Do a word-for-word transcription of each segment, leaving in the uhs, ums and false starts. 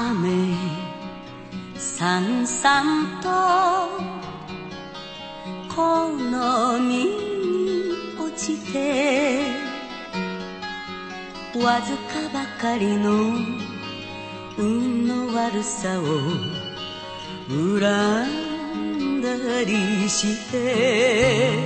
雨さんさんとこの身に落ちて、わずかばかりの運の悪さを恨んだりして、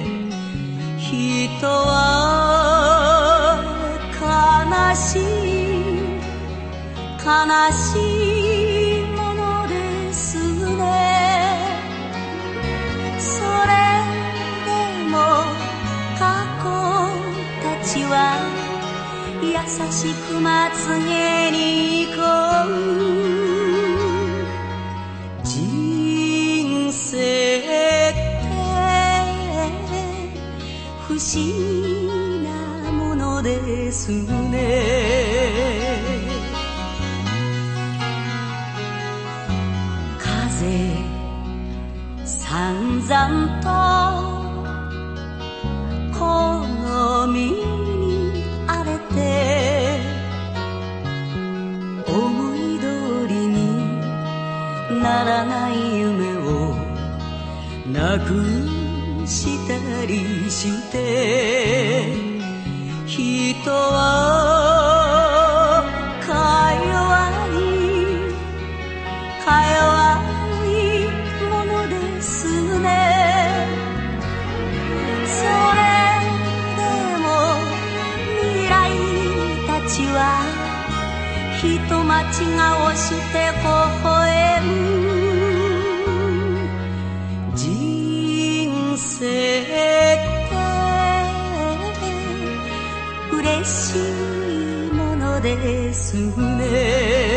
人は悲しい悲しいものですね。それでも過去たちは優しくまつげに行こう。人生って不思議なものですね。風散々とこの身に荒れて、思い通りにならない夢をなくしたりして、人はか弱いか弱いものですね。それでも未来たちは人待ち顔して微笑む。人生って嬉しいものですね。